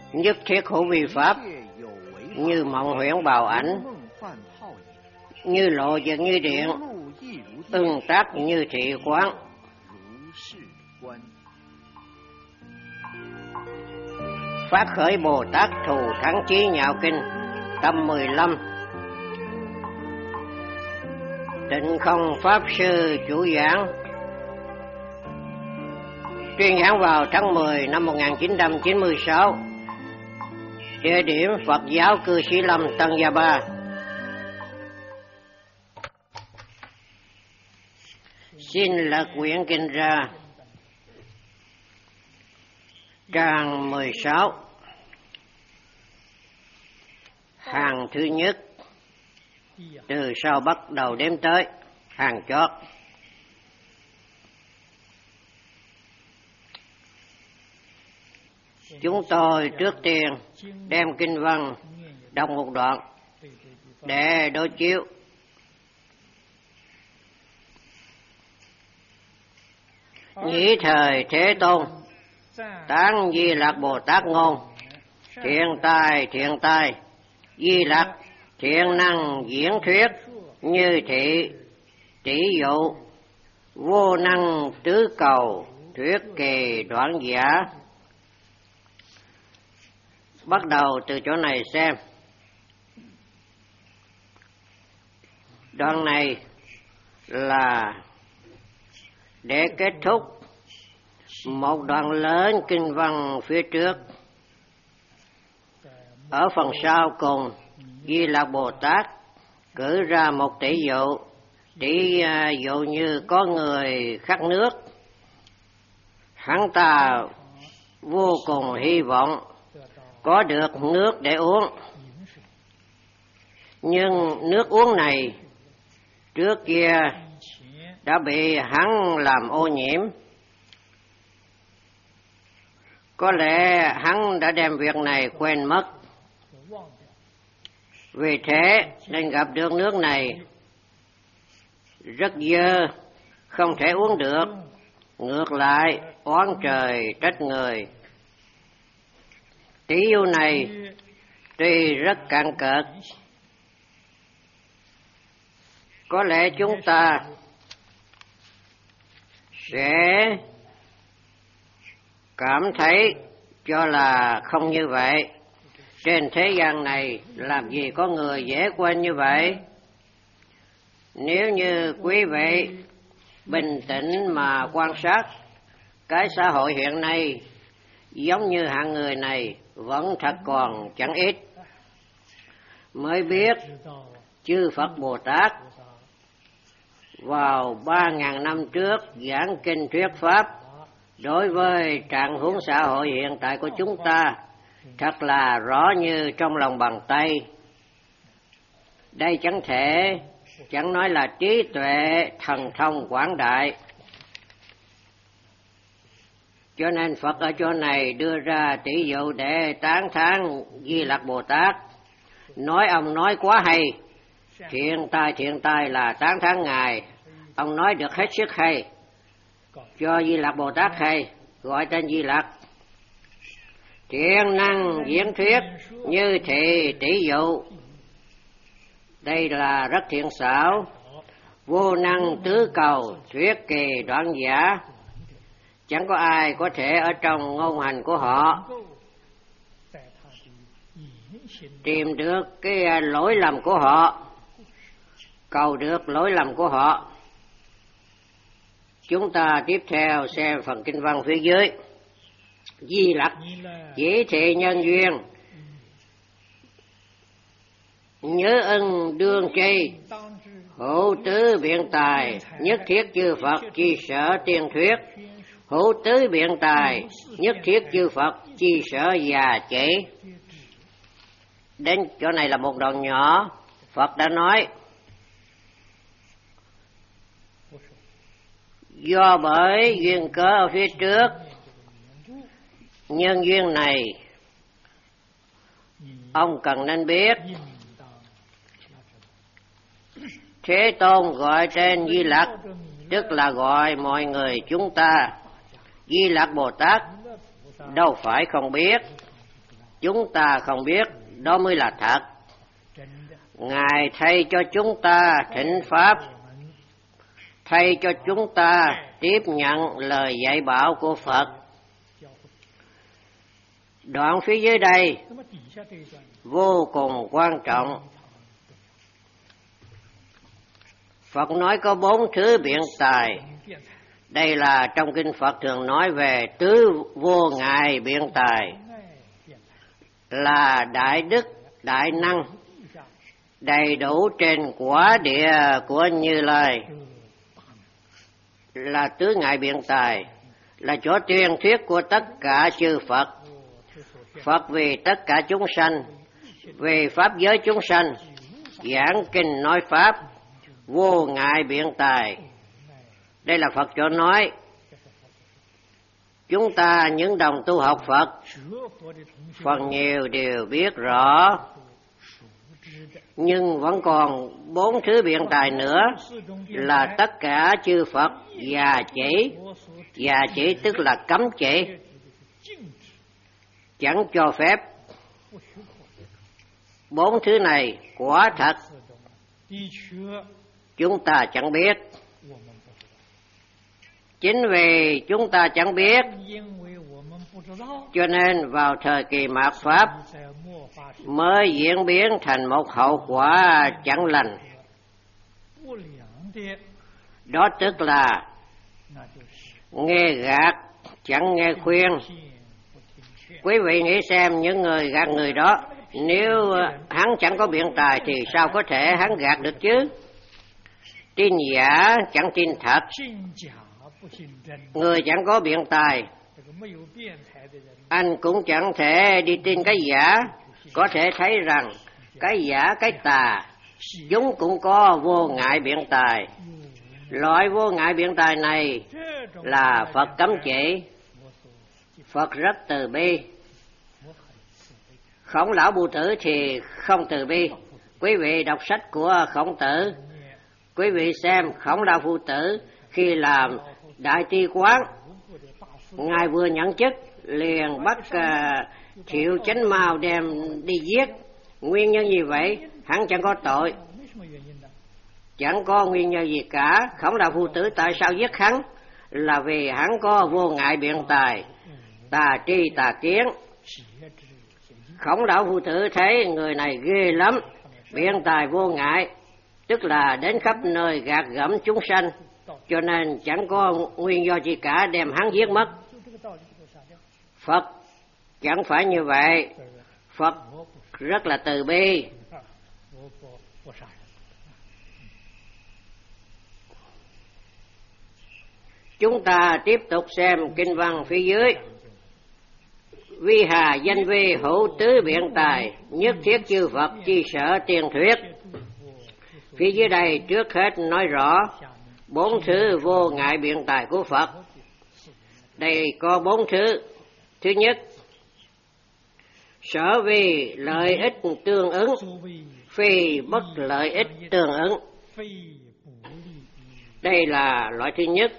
nhất thiết hữu vi pháp, như mộng huyễn bào ảnh, như lộ vật như điện, ưng tác như thị quán. Phát khởi Bồ Tát thù thắng chí nhạo kinh, tâm 15. Tịnh Không Pháp Sư chủ giảng. Tuyên giảng vào tháng 10 năm 1996. Địa điểm Phật giáo Cư Sĩ Lâm, Tân Gia Ba. Xin lật quyển kinh ra. Trang 16. Hàng thứ nhất, từ sau bắt đầu đếm tới hàng chót. Chúng tôi trước tiên đem kinh văn đọc một đoạn để đối chiếu. Nhĩ thời Thế Tôn tán Di Lặc Bồ Tát ngôn: thiện tai Di Lặc thiện năng diễn thuyết, như thị tỷ dụ, vô năng tứ cầu thuyết kỳ đoạn giả. Bắt đầu từ chỗ này xem. Đoạn này là để kết thúc một đoạn lớn kinh văn phía trước. Ở phần sau cùng, Di Lặc Bồ Tát cử ra một tỷ dụ như có người khát nước. Hắn ta vô cùng hy vọng có được nước để uống, nhưng nước uống này trước kia đã bị hắn làm ô nhiễm. Có lẽ hắn đã đem việc này quên mất. Vì thế nên gặp được nước này rất dơ, không thể uống được. Ngược lại oán trời trách người. Tỷ dụ này tuy rất cạn cợt, có lẽ chúng ta sẽ cảm thấy cho là không như vậy. Trên thế gian này làm gì có người dễ quên như vậy. Nếu như quý vị bình tĩnh mà quan sát cái xã hội hiện nay, giống như hạng người này vẫn thật còn chẳng ít. Mới biết chư Phật Bồ Tát vào 3.000 năm trước giảng kinh thuyết pháp đối với trạng huống xã hội hiện tại của chúng ta thật là rõ như trong lòng bàn tay. Đây chẳng nói là trí tuệ thần thông quảng đại. Cho nên Phật ở chỗ này đưa ra tỷ dụ để tán thán Di Lặc Bồ Tát. Nói ông nói quá hay, thiện tai là tán thán Ngài. Ông nói được hết sức hay, cho Di Lặc Bồ Tát hay, gọi tên Di Lặc. Thiện năng diễn thuyết, như thị tỷ dụ, đây là rất thiện xảo. Vô năng tứ cầu thuyết kỳ đoạn giả, chẳng có ai có thể ở trong ngôn hành của họ tìm được cái lỗi lầm của họ, cầu được lỗi lầm của họ. Chúng ta tiếp theo xem phần kinh văn phía dưới. Di Lặc chỉ thị nhân duyên, nhớ ân đương tri, hữu tứ biện tài, nhất thiết chư Phật chi sở tiên thuyết. Hữu tứ biện tài, nhất thiết chư Phật chi sở già chỉ. Đến chỗ này là một đoạn nhỏ. Phật đã nói do bởi duyên cớ ở phía trước, nhân duyên này ông cần nên biết. Thế Tôn gọi tên Di Lặc, tức là gọi mọi người chúng ta. Di Lặc Bồ Tát đâu phải không biết. chúng ta không biết, đó mới là thật. Ngài thay cho chúng ta thỉnh Pháp, thay cho chúng ta tiếp nhận lời dạy bảo của Phật. Đoạn phía dưới đây vô cùng quan trọng. Phật nói có 4 thứ biện tài. Đây là trong kinh Phật thường nói về tứ vô ngại biện tài, là đại đức, đại năng, đầy đủ trên quả địa của Như Lai, là tứ ngại biện tài, là chỗ tuyên thuyết của tất cả chư Phật. Phật vì tất cả chúng sanh, vì pháp giới chúng sanh, giảng kinh nói pháp, vô ngại biện tài. Đây là Phật chỗ nói. Chúng ta những đồng tu học Phật, phần nhiều đều biết rõ, nhưng vẫn còn 4 thứ biện tài nữa, là tất cả chư Phật già chỉ. Già chỉ tức là cấm chỉ, chẳng cho phép. 4 thứ này quả thật chúng ta chẳng biết. Chính vì chúng ta chẳng biết, cho nên vào thời kỳ mạt Pháp mới diễn biến thành một hậu quả chẳng lành. Đó tức là nghe gạt chẳng nghe khuyên. Quý vị nghĩ xem, những người gạt người đó, nếu hắn chẳng có biện tài thì sao có thể hắn gạt được chứ? Tin giả chẳng tin thật. Người chẳng có biện tài, anh cũng chẳng thể đi tin cái giả. Có thể thấy rằng cái giả, cái tà, chúng cũng có vô ngại biện tài. Loại vô ngại biện tài này là Phật cấm chỉ. Phật rất từ bi. Khổng lão Bưu Tử thì không từ bi. Quý vị đọc sách của Khổng Tử, quý vị xem Khổng lão Bưu Tử khi làm đại tri quán, ngài vừa nhận chức liền bắt Thiệu Chánh Mao đem đi giết. Nguyên nhân gì vậy? Hắn chẳng có tội, chẳng có nguyên nhân gì cả. Khổng lão Bưu Tử tại sao giết hắn? Là vì hắn có vô ngại biện tài, tà tri tà kiến. Khổng lão Bưu Tử thấy người này ghê lắm, biện tài vô ngại, tức là đến khắp nơi gạt gẫm chúng sanh, cho nên chẳng có nguyên do gì cả đem hắn giết mất. Phật chẳng phải như vậy. Phật rất là từ bi. Chúng ta tiếp tục xem kinh văn phía dưới. Vi hà danh vi hữu tứ biện tài, nhất thiết chư Phật chi sở tiên thuyết. Phía dưới đây trước hết nói rõ 4 thứ vô ngại biện tài của Phật. Đây có 4 thứ. Thứ nhất, sở vi lợi ích tương ứng, phi bất lợi ích tương ứng. Đây là loại thứ nhất.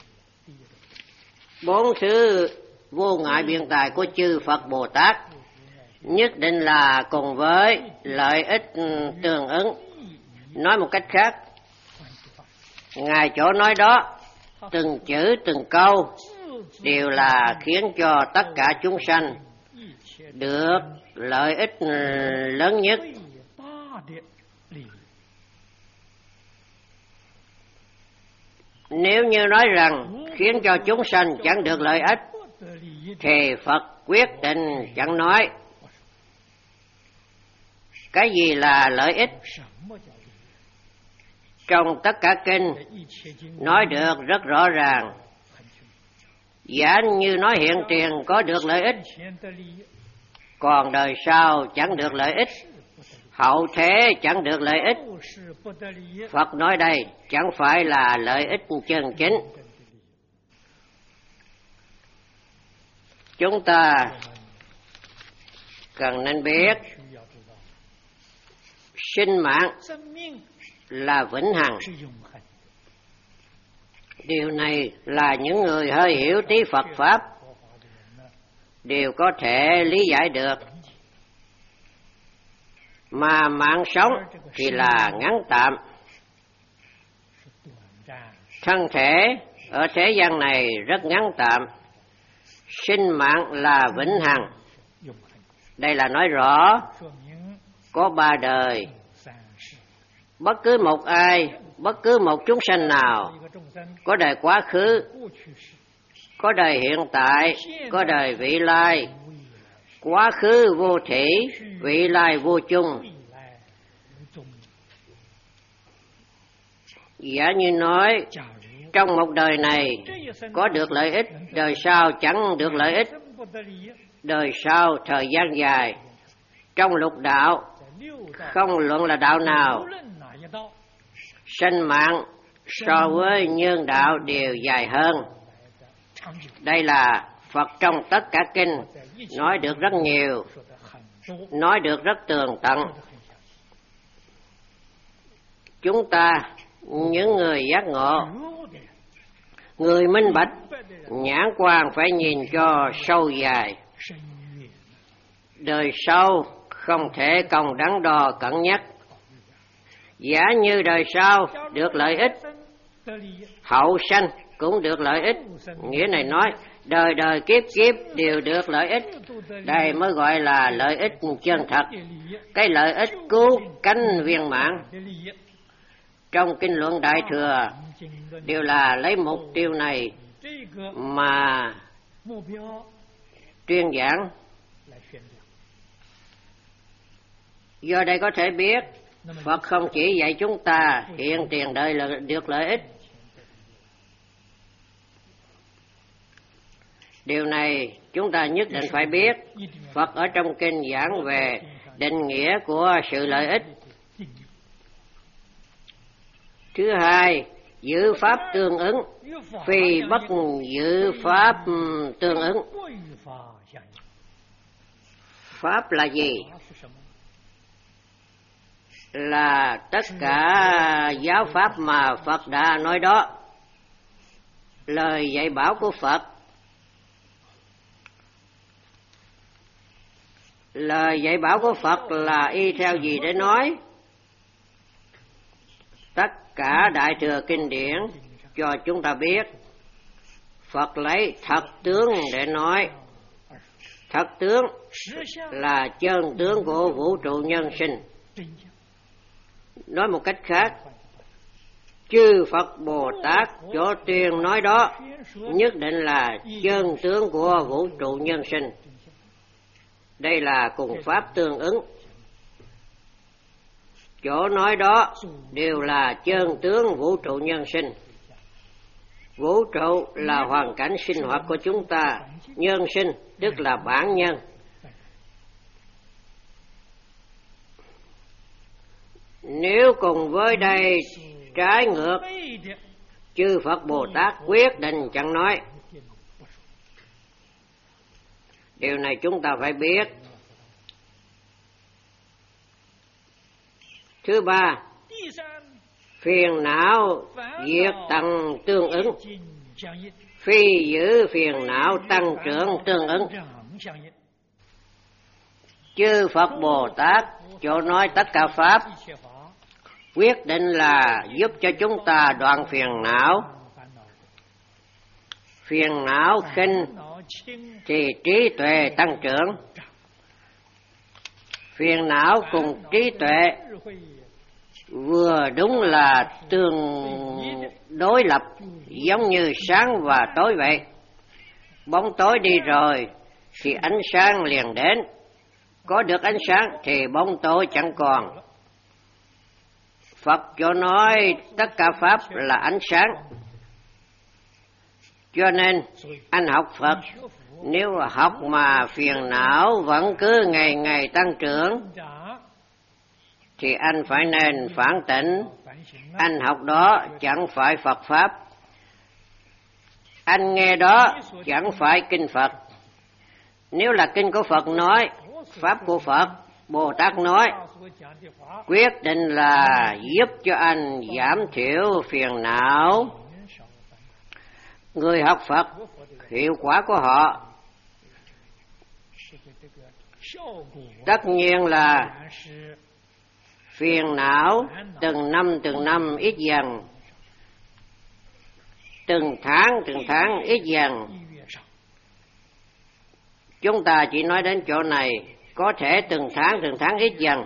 4 thứ vô ngại biện tài của chư Phật Bồ Tát nhất định là cùng với lợi ích tương ứng. Nói một cách khác, Ngài chỗ nói đó, từng chữ từng câu đều là khiến cho tất cả chúng sanh được lợi ích lớn nhất. Nếu như nói rằng khiến cho chúng sanh chẳng được lợi ích, thì Phật quyết định chẳng nói. Cái gì là lợi ích? Trong tất cả kinh nói được rất rõ ràng. Giả như nói hiện tiền có được lợi ích, còn đời sau chẳng được lợi ích, hậu thế chẳng được lợi ích. Phật nói đây chẳng phải là lợi ích chân chính. Chúng ta cần nên biết sinh mạng là vĩnh hằng. Điều này là những người hơi hiểu tí Phật Pháp đều có thể lý giải được. mà mạng sống thì là ngắn tạm. Thân thể ở thế gian này rất ngắn tạm, sinh mạng là vĩnh hằng. Đây là nói rõ có 3 đời. Bất cứ một ai, bất cứ một chúng sanh nào, có đời quá khứ, có đời hiện tại, có đời vị lai. Quá khứ vô thủy, vị lai vô chung. Giả như nói, trong một đời này có được lợi ích, đời sau chẳng được lợi ích. Đời sau thời gian dài, trong lục đạo, không luận là đạo nào, sanh mạng so với nhân đạo đều dài hơn. Đây là Phật trong tất cả kinh nói được rất nhiều, nói được rất tường tận. Chúng ta, những người giác ngộ, người minh bạch, nhãn quan phải nhìn cho sâu dài. Đời sau không thể công đắn đo cẩn nhắc. Giả như đời sau được lợi ích, hậu sanh cũng được lợi ích. Nghĩa này nói, đời đời kiếp kiếp đều được lợi ích. Đây mới gọi là lợi ích chân thật. Cái lợi ích cứu cánh viên mãn. Trong kinh luận Đại Thừa đều là lấy mục tiêu này mà tuyên giảng. Do đây có thể biết, Phật không chỉ dạy chúng ta hiện tiền đời là được lợi ích. Điều này chúng ta nhất định phải biết. Phật ở trong kinh giảng về định nghĩa của sự lợi ích. Thứ hai, giữ pháp tương ứng, phi bất giữ pháp tương ứng. Pháp là gì? Là tất cả giáo pháp mà Phật đã nói đó. Lời dạy bảo của Phật, lời dạy bảo của Phật là y theo gì để nói? Tất cả Đại Thừa kinh điển cho chúng ta biết, Phật lấy thật tướng để nói. Thật tướng là chân tướng của vũ trụ nhân sinh. Nói một cách khác, chư Phật Bồ Tát chỗ tuyên nói đó nhất định là chân tướng của vũ trụ nhân sinh. Đây là cùng pháp tương ứng. Chỗ nói đó đều là chân tướng vũ trụ nhân sinh. Vũ trụ là hoàn cảnh sinh hoạt của chúng ta. Nhân sinh tức là bản nhân. Nếu cùng với đây trái ngược, chư Phật Bồ Tát quyết định chẳng nói. Điều này chúng ta phải biết. Thứ ba, phiền não diệt tăng tương ứng, phi giữ phiền não tăng trưởng tương ứng. Chư Phật Bồ Tát chỗ nói tất cả pháp quyết định là giúp cho chúng ta đoạn phiền não. Phiền não khinh thì trí tuệ tăng trưởng. Phiền não cùng trí tuệ vừa đúng là tương đối lập, giống như sáng và tối vậy. Bóng tối đi rồi thì ánh sáng liền đến. Có được ánh sáng thì bóng tối chẳng còn. Phật cho nói tất cả pháp là ánh sáng. Cho nên anh học Phật, nếu học mà phiền não vẫn cứ ngày ngày tăng trưởng thì anh phải nên phản tỉnh. Anh học đó chẳng phải Phật Pháp. Anh nghe đó chẳng phải kinh Phật. Nếu là kinh của Phật nói, Pháp của Phật, Bồ Tát nói, quyết định là giúp cho anh giảm thiểu phiền não. Người học Phật, hiệu quả của họ tất nhiên là Phiền não từng năm ít dần, từng tháng ít dần. Chúng ta chỉ nói đến chỗ này, có thể từng tháng ít dần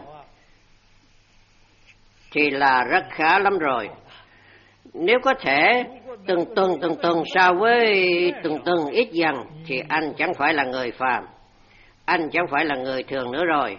thì là rất khá lắm rồi. Nếu có thể từng tuần so với từng ít dần thì anh chẳng phải là người phàm, anh chẳng phải là người thường nữa rồi.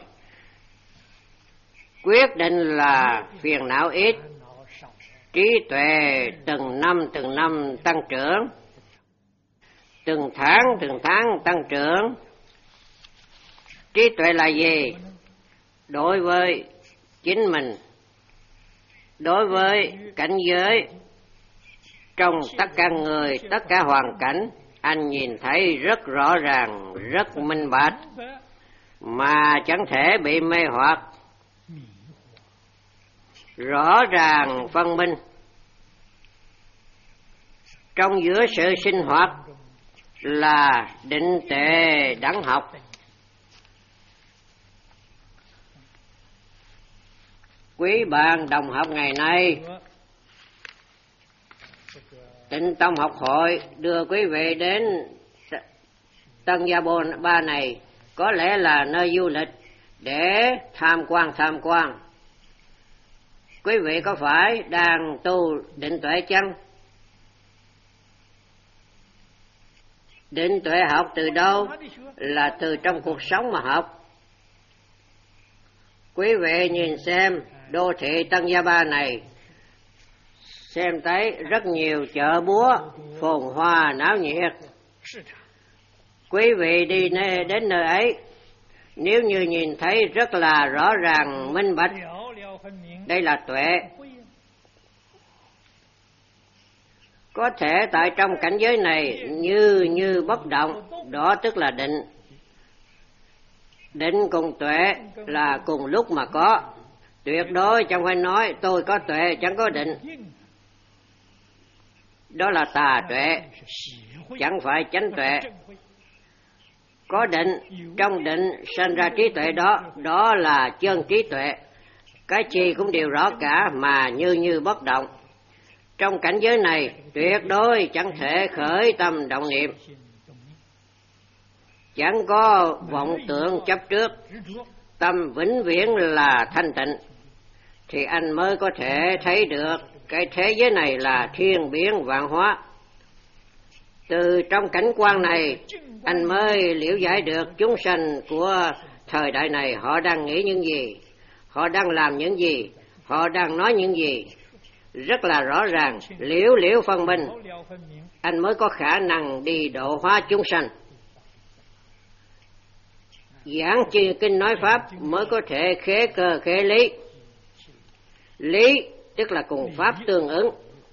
Quyết định là phiền não ít, trí tuệ từng năm tăng trưởng, từng tháng tăng trưởng. Trí tuệ là gì? Đối với chính mình, đối với cảnh giới, trong tất cả người, tất cả hoàn cảnh, anh nhìn thấy rất rõ ràng, rất minh bạch, mà chẳng thể bị mê hoặc. Rõ ràng phân minh trong giữa sự sinh hoạt là định tuệ đẳng học. Quý bạn đồng học ngày nay, Tịnh Tông học hội đưa quý vị đến Tân Gia Ba này có lẽ là nơi du lịch để tham quan. Quý vị có phải đang tu định tuệ chăng? Định tuệ học từ đâu? Là từ trong cuộc sống mà học. Quý vị nhìn xem đô thị Tân Gia Ba này, xem thấy rất nhiều chợ búa phồn hoa náo nhiệt. Quý vị đi đến nơi ấy, nếu như nhìn thấy rất là rõ ràng minh bạch, đây là tuệ. Có thể tại trong cảnh giới này như bất động, đó tức là định. Định cùng tuệ là cùng lúc mà có. Tuyệt đối chẳng phải nói tôi có tuệ chẳng có định. Đó là tà tuệ, chẳng phải chánh tuệ. Có định, trong định sinh ra trí tuệ đó là chân trí tuệ. Cái chi cũng đều rõ cả mà như bất động. Trong cảnh giới này tuyệt đối chẳng thể khởi tâm động niệm, chẳng có vọng tưởng chấp trước, tâm vĩnh viễn là thanh tịnh, thì anh mới có thể thấy được cái thế giới này là thiên biến vạn hóa. Từ trong cảnh quan này anh mới liễu giải được chúng sanh của thời đại này họ đang nghĩ những gì, họ đang làm những gì, họ đang nói những gì. Rất là rõ ràng, liễu phân minh, anh mới có khả năng đi độ hóa chúng sanh. Giảng chi kinh nói pháp mới có thể khế cơ khế lý. Lý tức là cùng pháp tương ứng.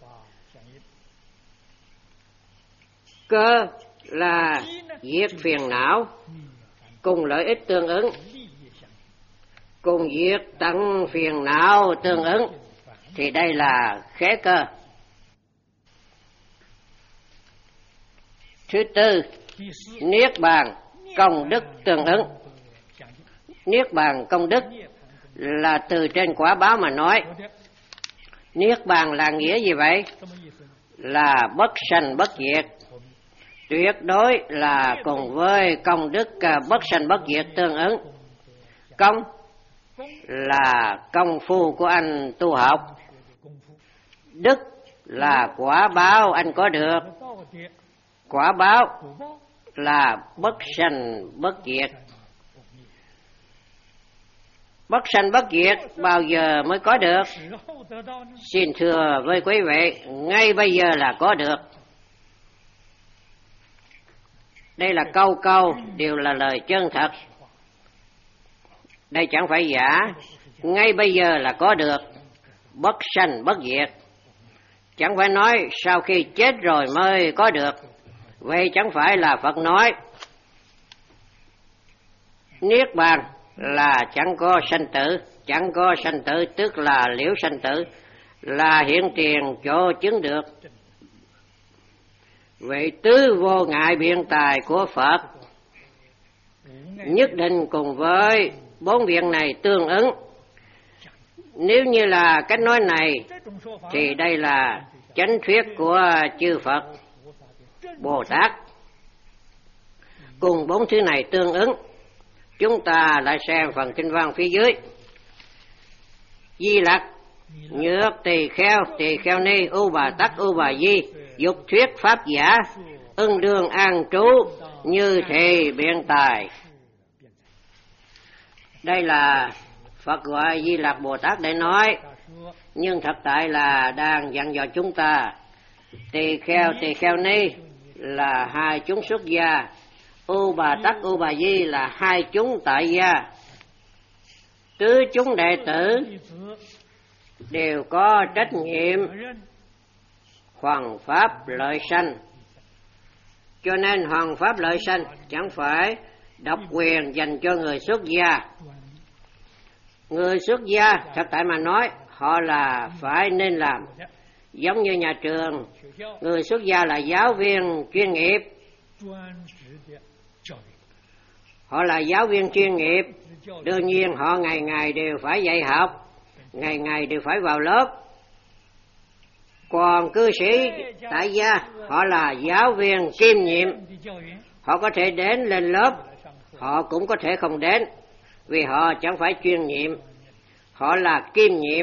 Cơ là diệt phiền não, cùng lợi ích tương ứng, cùng diệt tận phiền não tương ứng, thì đây là khế cơ. Thứ tư, niết bàn công đức tương ứng. Niết bàn công đức là từ trên quả báo mà nói. Niết bàn là nghĩa gì vậy? Là bất sanh bất diệt. Tuyệt đối là cùng với công đức bất sanh bất diệt tương ứng. Công là công phu của anh tu học. Đức là quả báo anh có được. Quả báo là bất sanh bất diệt. Bất sanh bất diệt bao giờ mới có được? Xin thưa với quý vị, ngay bây giờ là có được. Đây là câu đều là lời chân thật. Đây chẳng phải giả. Ngay bây giờ là có được bất sanh bất diệt. Chẳng phải nói sau khi chết rồi mới có được. Vậy chẳng phải là Phật nói. Niết bàn là chẳng có sanh tử. Chẳng có sanh tử tức là liễu sanh tử, là hiện tiền chỗ chứng được. Vậy tứ vô ngại biện tài của Phật nhất định cùng với bốn biện này tương ứng. Nếu như là cách nói này thì đây là chánh thuyết của chư Phật, Bồ Tát. Cùng bốn thứ này tương ứng. Chúng ta lại xem phần kinh văn phía dưới. Di Lặc, Nhược, Tỳ Kheo Ni, U Bà Tắc, U Bà Di, dục thuyết pháp giả, ưng đương an trú, như thị biện tài. Đây là Phật gọi Di Lặc Bồ Tát để nói, nhưng thật tại là đang dặn dò chúng ta. Tỳ Kheo Ni là hai chúng xuất gia, U Bà Tắc, U Bà Di là hai chúng tại gia. Tứ chúng đệ tử đều có trách nhiệm hoằng pháp lợi sanh. Cho nên hoằng pháp lợi sanh chẳng phải độc quyền dành cho người xuất gia. Người xuất gia thật tại mà nói họ là phải nên làm. Giống như nhà trường, người xuất gia là giáo viên chuyên nghiệp. Họ là giáo viên chuyên nghiệp, đương nhiên họ ngày ngày đều phải dạy học, ngày ngày đều phải vào lớp. Còn cư sĩ tại gia, họ là giáo viên kiêm nhiệm. Họ có thể đến lên lớp, họ cũng có thể không đến, vì họ chẳng phải chuyên nhiệm, họ là kiêm nhiệm.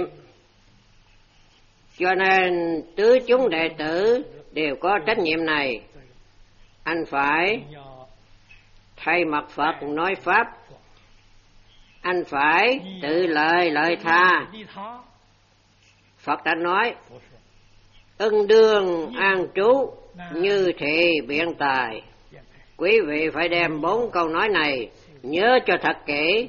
Cho nên tứ chúng đệ tử đều có trách nhiệm này. Anh phải thay mặt Phật nói pháp, anh phải tự lợi tha. Phật đã nói ưng đương an trú, như thị biện tài. Quý vị phải đem 4 câu nói này nhớ cho thật kỹ.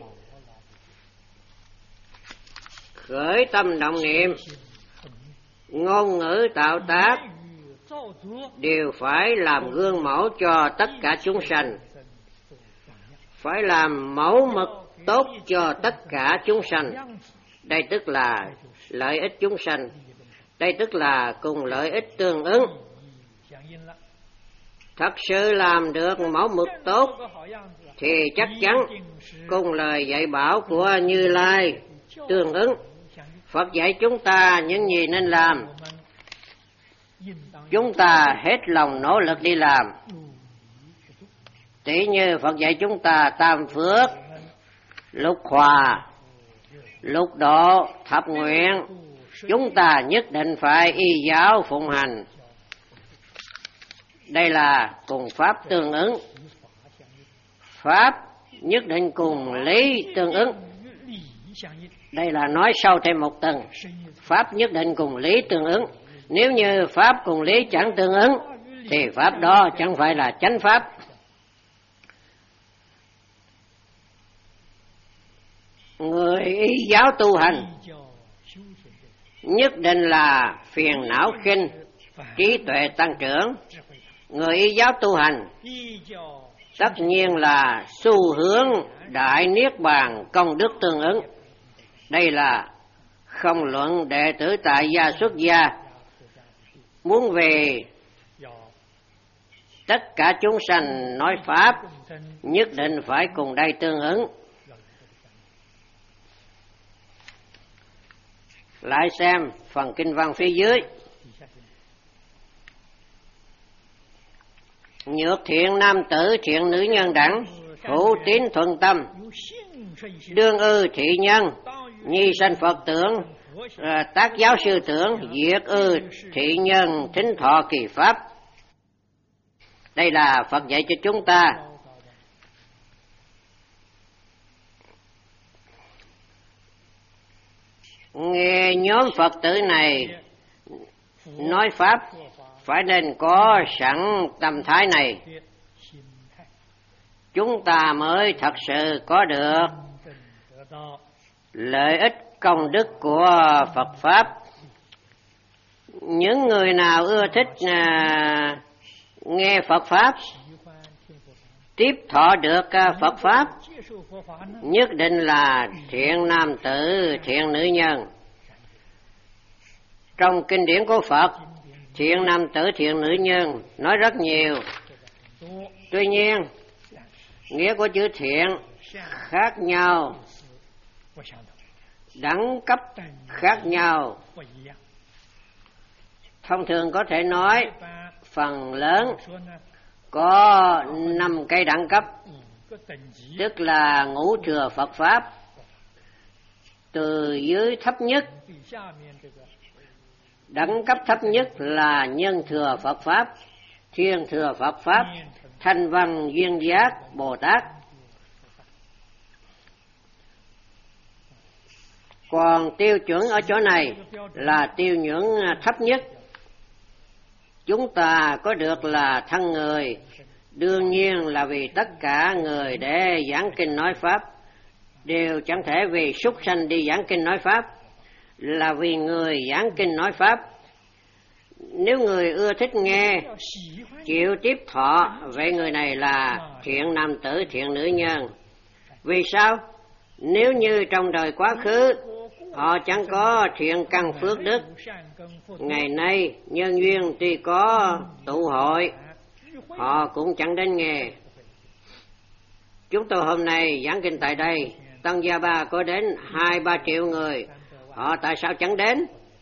Khởi tâm động niệm, ngôn ngữ tạo tác đều phải làm gương mẫu cho tất cả chúng sanh, phải làm mẫu mực tốt cho tất cả chúng sanh. Đây tức là lợi ích chúng sanh, đây tức là cùng lợi ích tương ứng. Thật sự làm được mẫu mực tốt thì chắc chắn cùng lời dạy bảo của Như Lai tương ứng. Phật dạy chúng ta những gì nên làm, chúng ta hết lòng nỗ lực đi làm. Tỷ như Phật dạy chúng ta tam phước, lục hòa, lục độ, thập nguyện, chúng ta nhất định phải y giáo phụng hành. Đây là cùng pháp tương ứng. Pháp nhất định cùng lý tương ứng. Đây là nói sâu thêm một tầng. Pháp nhất định cùng lý tương ứng. Nếu như pháp cùng lý chẳng tương ứng thì pháp đó chẳng phải là chánh pháp. Người y giáo tu hành nhất định là phiền não khinh, trí tuệ tăng trưởng. Người y giáo tu hành tất nhiên là xu hướng đại niết bàn công đức tương ứng. Đây là không luận đệ tử tại gia xuất gia, muốn về tất cả chúng sanh nói pháp nhất định phải cùng đây tương ứng. Lại xem phần kinh văn phía dưới. Nhược thiện nam tử, thiện nữ nhân đẳng, hữu tín thuần tâm, đương ư thị nhân, nhi sanh Phật tưởng, tác giáo sư tưởng, diệt ư thị nhân, thính thọ kỳ pháp. Đây là Phật dạy cho chúng ta. Nghe nhóm Phật tử này nói pháp phải nên có sẵn tâm thái này, chúng ta mới thật sự có được lợi ích công đức của Phật pháp. Những người nào ưa thích nghe Phật pháp, tiếp thọ được Phật pháp, nhất định là thiện nam tử, thiện nữ nhân. Trong kinh điển của Phật, thiện nam tử, thiện nữ nhân nói rất nhiều. Tuy nhiên, nghĩa của chữ thiện khác nhau. đẳng cấp khác nhau. Thông thường có thể nói phần lớn có 5 cái đẳng cấp, tức là ngũ thừa Phật Pháp. Từ dưới thấp nhất, đẳng cấp thấp nhất là nhân thừa Phật Pháp, thiên thừa Phật Pháp, thanh văn duyên giác Bồ Tát. Còn tiêu chuẩn ở chỗ này là tiêu chuẩn thấp nhất. Chúng ta có được là thân người, đương nhiên là vì tất cả người để giảng kinh nói Pháp, đều chẳng thể vì súc sanh đi giảng kinh nói Pháp, là vì người giảng kinh nói Pháp. Nếu người ưa thích nghe, chịu tiếp thọ, vậy người này là thiện nam tử, thiện nữ nhân. Vì sao? Nếu như trong đời quá khứ họ chẳng có thiện căn phước đức, ngày nay nhân duyên tuy có tụ hội, họ cũng chẳng đến nghe. Chúng tôi hôm nay giảng kinh tại đây, Tăng Gia Ba có đến 2-3 triệu người, họ tại sao chẳng đến?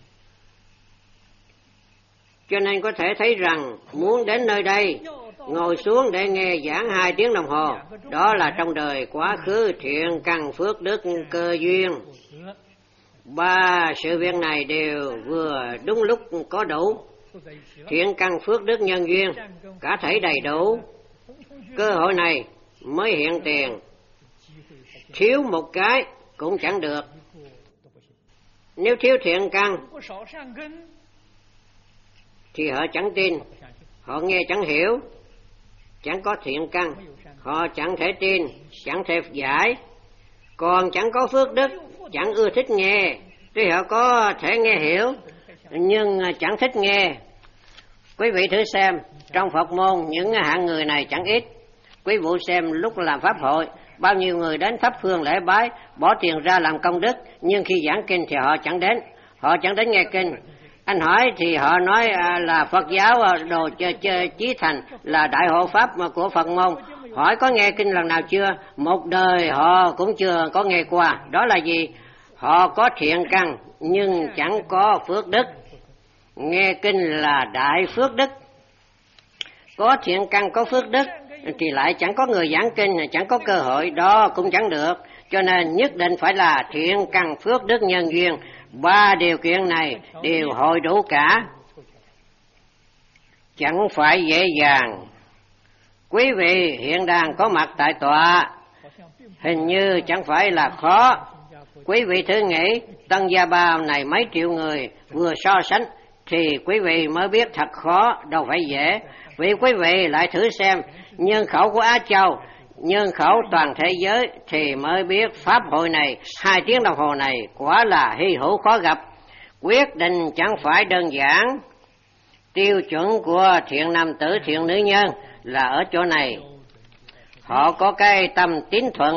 Cho nên có thể thấy rằng muốn đến nơi đây, ngồi xuống để nghe giảng 2 tiếng đồng hồ, đó là trong đời quá khứ thiện căn phước đức cơ duyên. 3 sự việc này đều vừa đúng lúc có đủ. Thiện căn phước đức nhân duyên cả thảy đầy đủ, cơ hội này mới hiện tiền. Thiếu một cái cũng chẳng được. Nếu thiếu thiện căn thì họ chẳng tin, họ nghe chẳng hiểu. Chẳng có thiện căn, họ chẳng thể tin, chẳng thể giải. Còn chẳng có phước đức, chẳng ưa thích nghe. Tuy họ có thể nghe hiểu, nhưng chẳng thích nghe. Quý vị thử xem, trong Phật môn những hạng người này chẳng ít. Quý vị xem lúc làm pháp hội, bao nhiêu người đến thắp hương lễ bái, bỏ tiền ra làm công đức, nhưng khi giảng kinh thì họ chẳng đến. Họ chẳng đến nghe kinh. Anh hỏi thì họ nói là Phật giáo đồ chí thành, là đại hộ pháp của Phật môn. Hỏi có nghe kinh lần nào chưa? Một đời họ cũng chưa có nghe qua. Đó là gì? Họ có thiện căn nhưng chẳng có phước đức. Nghe kinh là đại phước đức. Có thiện căn có phước đức thì lại chẳng có người giảng kinh, chẳng có cơ hội, đó cũng chẳng được. Cho nên nhất định phải là thiện căn phước đức nhân duyên. 3 điều kiện này đều hội đủ cả, chẳng phải dễ dàng. Quý vị hiện đang có mặt tại tọa, hình như chẳng phải là khó. Quý vị thử nghĩ, Tăng Gia Ba này mấy triệu người vừa so sánh thì quý vị mới biết thật khó, đâu phải dễ. Vì quý vị lại thử xem nhân khẩu của Á Châu, nhân khẩu toàn thế giới thì mới biết pháp hội này 2 tiếng đồng hồ này quả là hy hữu khó gặp. Quyết định chẳng phải đơn giản. Tiêu chuẩn của thiện nam tử, thiện nữ nhân là ở chỗ này. Họ có cái tâm tín thuận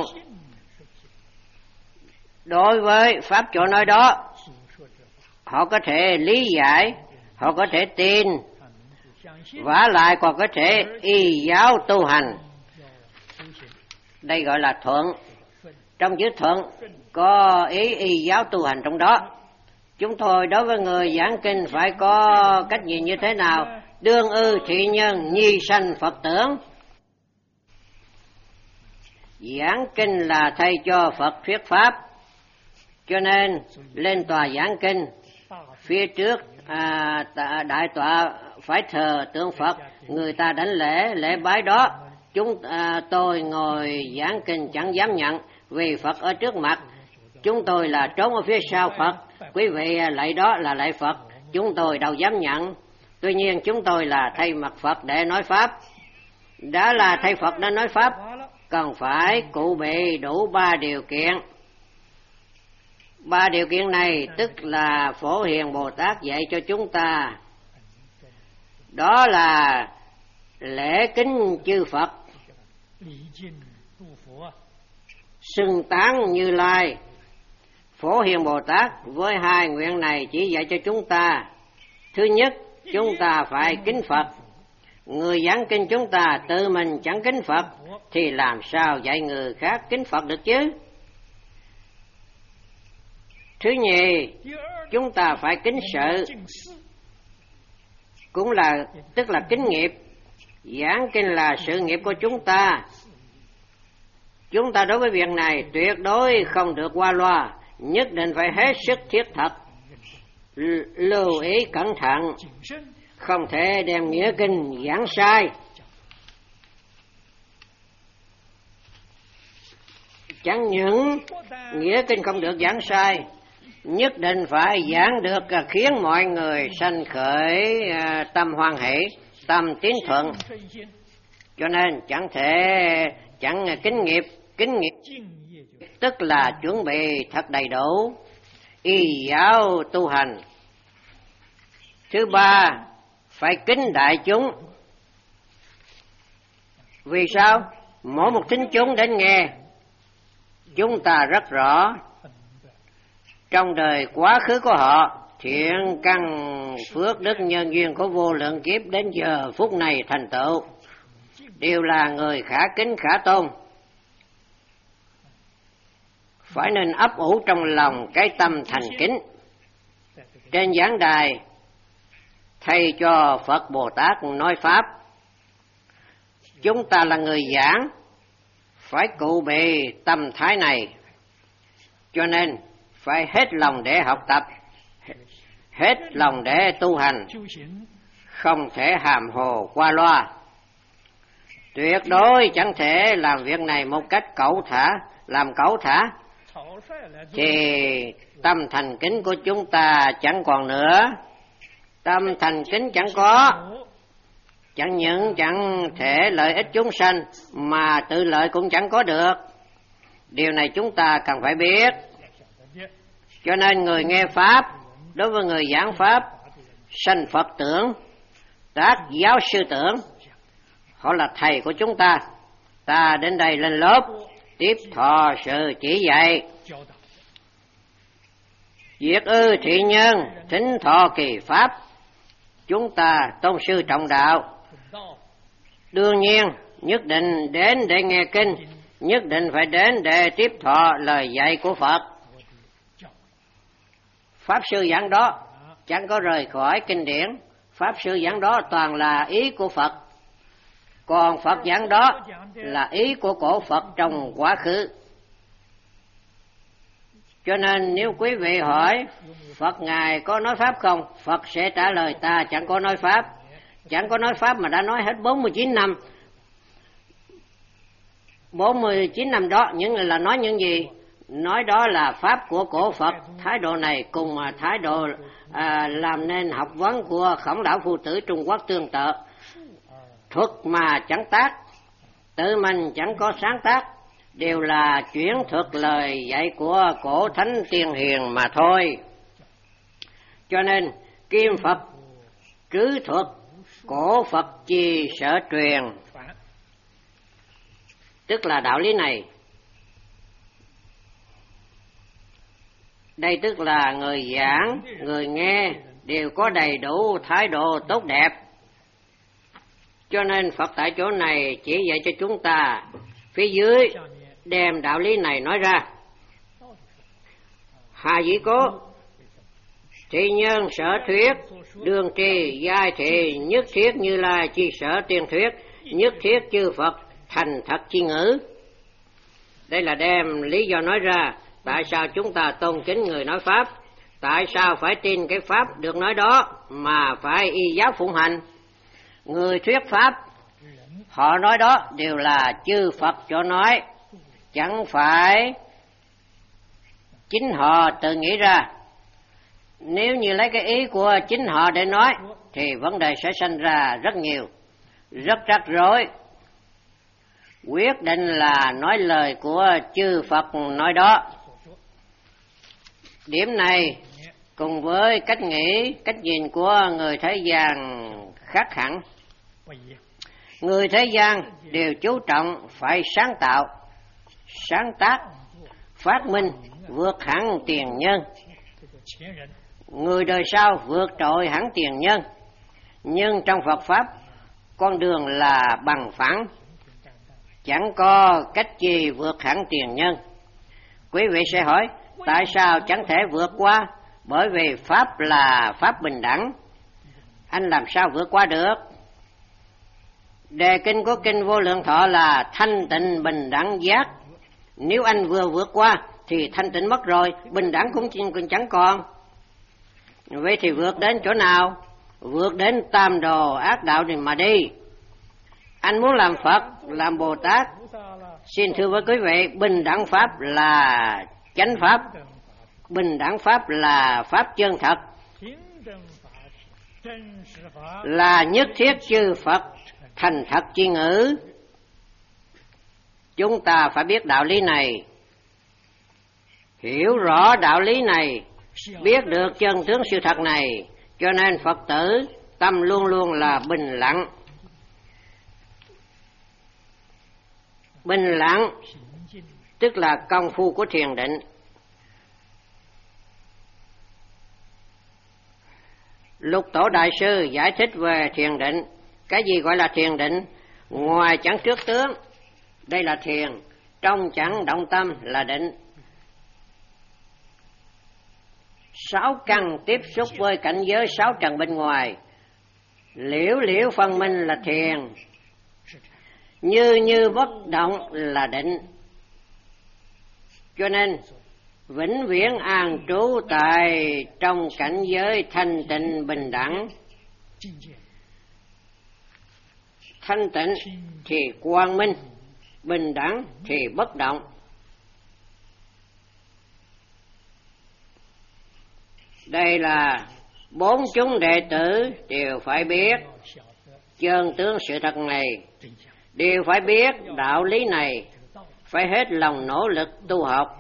đối với pháp chỗ nói đó. Họ có thể lý giải, họ có thể tin, vả lại còn có thể y giáo tu hành. Đây gọi là thuận. Trong chữ thuận có ý y giáo tu hành trong đó. Chúng tôi đối với người giảng kinh phải có cách nhìn như thế nào? Đương ư thị nhân nhi sanh Phật tưởng. Giảng kinh là thay cho Phật thuyết pháp. Cho nên lên tòa giảng kinh, phía trước đại tọa phải thờ tượng Phật, người ta đánh lễ bái đó. Tôi ngồi giảng kinh chẳng dám nhận, vì Phật ở trước mặt. Chúng tôi là trốn ở phía sau Phật. Quý vị lạy đó là lạy Phật, chúng tôi đâu dám nhận. Tuy nhiên chúng tôi là thay mặt Phật để nói pháp. Đã là thay Phật để nói pháp, cần phải cụ bị đủ 3 điều kiện. 3 điều kiện này tức là Phổ Hiền Bồ Tát dạy cho chúng ta. Đó là lễ kính chư Phật, xưng tán Như Lai. Phổ Hiền Bồ Tát với 2 nguyện này chỉ dạy cho chúng ta. Thứ nhất, chúng ta phải kính Phật. Người giảng kinh chúng ta tự mình chẳng kính Phật thì làm sao dạy người khác kính Phật được chứ? Thứ nhì, chúng ta phải kính sự, cũng là tức là kính nghiệp. Giảng kinh là sự nghiệp của chúng ta. Chúng ta đối với việc này tuyệt đối không được qua loa, nhất định phải hết sức thiết thật, lưu ý cẩn thận, không thể đem nghĩa kinh giảng sai. Chẳng những nghĩa kinh không được giảng sai, nhất định phải giảng được khiến mọi người sanh khởi tâm hoan hỷ, tâm tín thuận. Cho nên chẳng kính nghiệp tức là chuẩn bị thật đầy đủ, y giáo tu hành. Thứ ba, phải kính đại chúng. Vì sao? Mỗi một thính chúng đến nghe, chúng ta rất rõ trong đời quá khứ của họ, thiện căn phước đức nhân duyên của vô lượng kiếp đến giờ phút này thành tựu, đều là người khả kính khả tôn. Phải nên ấp ủ trong lòng cái tâm thành kính. Trên giảng đài, thầy cho Phật Bồ Tát nói Pháp, chúng ta là người giảng, phải cụ bị tâm thái này. Cho nên phải hết lòng để học tập, hết lòng để tu hành, không thể hàm hồ qua loa. Tuyệt đối chẳng thể làm việc này một cách làm cẩu thả, thì tâm thành kính của chúng ta chẳng còn nữa. Tâm thành kính chẳng có, chẳng những chẳng thể lợi ích chúng sanh, mà tự lợi cũng chẳng có được. Điều này chúng ta cần phải biết. Cho nên người nghe Pháp, đối với người giảng Pháp, sanh Phật tưởng, tác giáo sư tưởng, họ là thầy của chúng ta. Ta đến đây lên lớp, tiếp thọ sự chỉ dạy. Việc ư thị nhân, thính thọ kỳ Pháp, chúng ta tôn sư trọng đạo. Đương nhiên, nhất định đến để nghe kinh, nhất định phải đến để tiếp thọ lời dạy của Phật. Pháp sư giảng đó chẳng có rời khỏi kinh điển, Pháp sư giảng đó toàn là ý của Phật, còn Phật giảng đó là ý của cổ Phật trong quá khứ. Cho nên nếu quý vị hỏi Phật Ngài có nói Pháp không, Phật sẽ trả lời ta chẳng có nói Pháp. Chẳng có nói Pháp mà đã nói hết 49 năm. 49 năm đó là nói những gì? Nói đó là Pháp của cổ Phật. Thái độ này cùng thái độ làm nên học vấn của Khổng Lão Phu Tử Trung Quốc tương tự. Thuật mà chẳng tác, tự mình chẳng có sáng tác, đều là chuyển thuật lời dạy của cổ thánh tiên hiền mà thôi. Cho nên kim Phật trứ thuật, cổ Phật chi sở truyền, tức là đạo lý này. Đây tức là người giảng, người nghe đều có đầy đủ thái độ tốt đẹp. Cho nên Phật tại chỗ này chỉ dạy cho chúng ta, phía dưới đem đạo lý này nói ra. Hà dĩ cố, thị nhân sở thuyết, đường trì giai thị, nhất thiết Như Lai chi sở tiên thuyết, nhất thiết chư Phật thành thật chi ngữ. Đây là đem lý do nói ra tại sao chúng ta tôn kính người nói Pháp, tại sao phải tin cái Pháp được nói đó mà phải y giáo phụng hành. Người thuyết Pháp, họ nói đó đều là chư Phật cho nói, chẳng phải chính họ tự nghĩ ra. Nếu như lấy cái ý của chính họ để nói, thì vấn đề sẽ sinh ra rất nhiều, rất rắc rối. Quyết định là nói lời của chư Phật nói đó. Điểm này cùng với cách nghĩ, cách nhìn của người thế gian khác hẳn. Người thế gian đều chú trọng phải sáng tạo, sáng tác, phát minh vượt hẳn tiền nhân. Người đời sau vượt trội hẳn tiền nhân. Nhưng trong Phật Pháp, con đường là bằng phẳng, chẳng có cách gì vượt hẳn tiền nhân. Quý vị sẽ hỏi, Tại sao chẳng thể vượt qua? Bởi vì Pháp là Pháp bình đẳng. Anh làm sao vượt qua được? Đề kinh của Kinh Vô Lượng Thọ là thanh tịnh bình đẳng giác. Nếu anh vừa vượt qua thì thanh tịnh mất rồi, bình đẳng cũng chẳng còn. Vậy thì vượt đến chỗ nào? Vượt đến tam đồ ác đạo này mà đi. Anh muốn làm Phật, làm Bồ Tát, xin thưa với quý vị, bình đẳng Pháp là chánh Pháp, bình đẳng Pháp là Pháp chân thật, là nhất thiết chư Phật thành thật chi ngữ. Chúng ta phải biết đạo lý này, hiểu rõ đạo lý này, biết được chân tướng sự thật này, cho nên Phật tử tâm luôn luôn là bình lặng. Bình lặng tức là công phu của thiền định. Lục Tổ Đại Sư giải thích về thiền định. Cái gì gọi là thiền định? Ngoài chẳng trước tướng, đây là thiền. Trong chẳng động tâm là định. 6 căn tiếp xúc với cảnh giới 6 trần bên ngoài, liễu liễu phân minh là thiền. Như bất động là định. Cho nên vĩnh viễn an trú tại trong cảnh giới thanh tịnh bình đẳng. Thanh tịnh thì quang minh, bình đẳng thì bất động. Đây là 4 chúng đệ tử đều phải biết chân tướng sự thật này, đều phải biết đạo lý này, phải hết lòng nỗ lực tu học.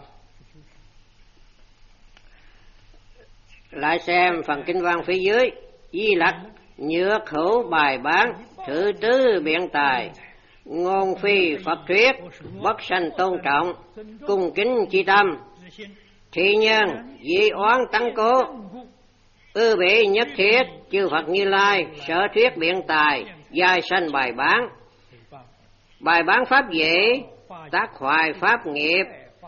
Lại xem phần kinh văn phía dưới: Di Lặc nhược hữu bài bán, thử tứ biện tài, ngôn phi Phật thuyết, bất sanh tôn trọng, cung kính chi tâm, thị nhân dị oán tăng cố, ư bị nhất thiết chư Phật Như Lai, sở thuyết biện tài, giai sanh bài bán. Bài bán pháp dễ, tác hoại pháp nghiệp,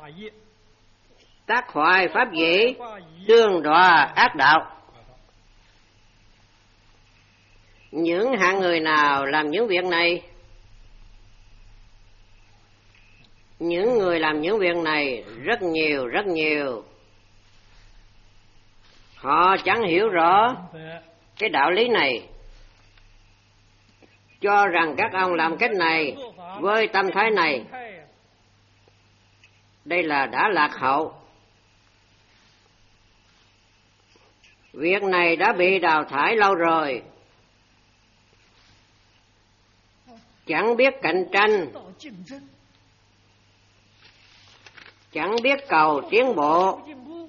tác hoại pháp dễ, tương đọa ác đạo. Những hạng người nào làm những việc này? Những người làm những việc này rất nhiều, rất nhiều. Họ chẳng hiểu rõ cái đạo lý này, cho rằng các ông làm cách này với tâm thái này, đây là đã lạc hậu. Việc này đã bị đào thải lâu rồi. Chẳng biết cạnh tranh, chẳng biết cầu tiến bộ.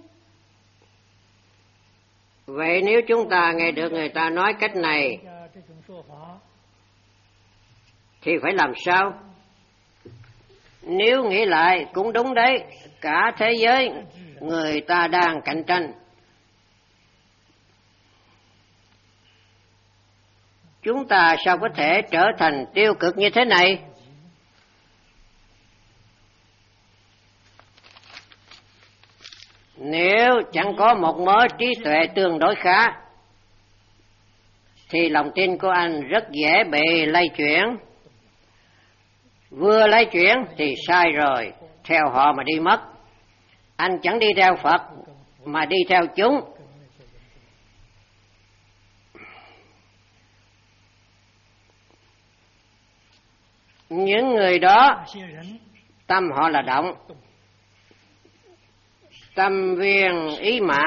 Vậy nếu chúng ta nghe được người ta nói cách này thì phải làm sao? Nếu nghĩ lại cũng đúng đấy, cả thế giới người ta đang cạnh tranh. Chúng ta sao có thể trở thành tiêu cực như thế này? Nếu chẳng có một mớ trí tuệ tương đối khá thì lòng tin của anh rất dễ bị lay chuyển. Vừa lay chuyển thì sai rồi, theo họ mà đi mất. Anh chẳng đi theo Phật mà đi theo chúng. Những người đó tâm họ là động, tâm viên ý mã,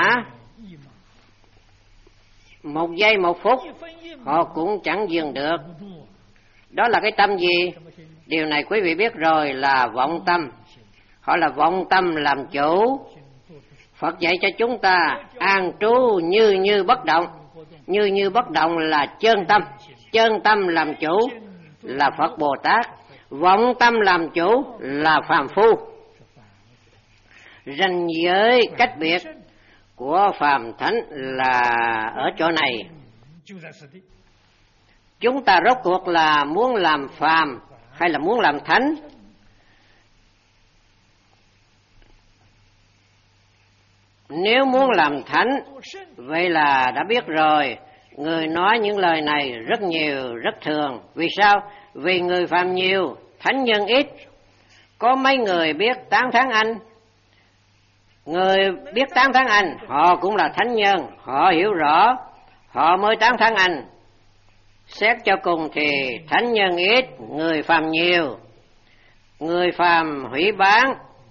một giây một phút họ cũng chẳng dừng được. Đó là cái tâm gì? Điều này quý vị biết rồi, là vọng tâm. Họ là vọng tâm làm chủ. Phật dạy cho chúng ta an trú như bất động. Như bất động là chân tâm. Chân tâm làm chủ là Phật Bồ Tát. Vọng tâm làm chủ là phàm phu. Ranh giới cách biệt của phàm thánh là ở chỗ này. Chúng ta rốt cuộc là muốn làm phàm hay là muốn làm thánh? Nếu muốn làm thánh, vậy là đã biết rồi. Người nói những lời này rất nhiều, rất thường. Vì sao? Vì người phàm nhiều, thánh nhân ít. Có mấy người biết tán thán anh? Người biết tán thán anh, họ cũng là thánh nhân. Họ hiểu rõ, họ mới tán thán anh. Xét cho cùng thì thánh nhân ít, người phàm nhiều. Người phàm hủy bán.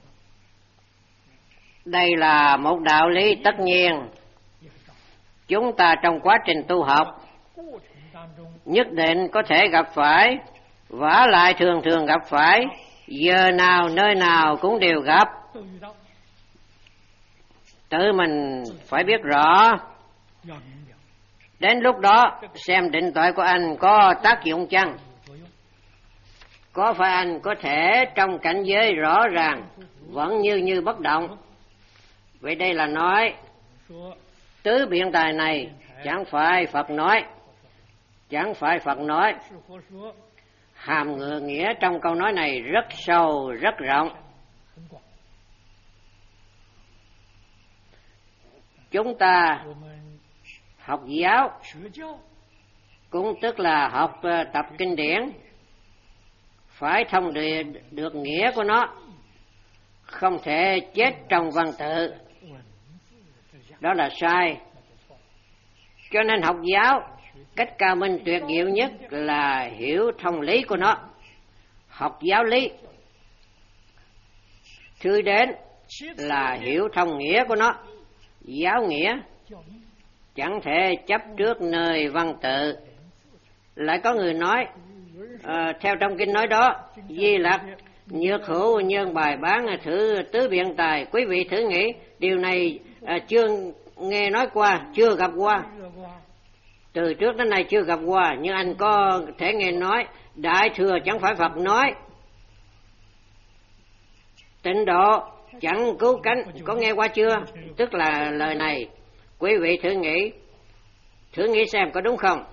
Đây là một đạo lý tất nhiên. Chúng ta trong quá trình tu học nhất định có thể gặp phải, vả lại thường thường gặp phải, giờ nào nơi nào cũng đều gặp. Tự mình phải biết rõ. Đến lúc đó xem định tuệ của anh có tác dụng chăng? Có phải anh có thể trong cảnh giới rõ ràng vẫn như bất động? Vậy đây là nói tứ biện tài này chẳng phải Phật nói. Chẳng phải Phật nói. Hàm ngữ nghĩa trong câu nói này rất sâu, rất rộng. Chúng ta học giáo, cũng tức là học tập kinh điển, phải thông được nghĩa của nó, không thể chết trong văn tự. Đó là sai. Cho nên học giáo, cách cao minh tuyệt diệu nhất là hiểu thông lý của nó. Học giáo lý. Thứ đến là hiểu thông nghĩa của nó. Giáo nghĩa chẳng thể chấp trước nơi văn tự. Lại có người nói, theo trong kinh nói đó, Di Lặc nhược hữu nhân bài bán thử tứ biện tài. Quý vị thử nghĩ, điều này chưa nghe nói qua, chưa gặp qua. Từ trước đến nay chưa gặp qua, nhưng anh có thể nghe nói Đại Thừa chẳng phải Phật nói. Tịnh độ chẳng cứu cánh, có nghe qua chưa? Tức là lời này, quý vị thử nghĩ xem có đúng không?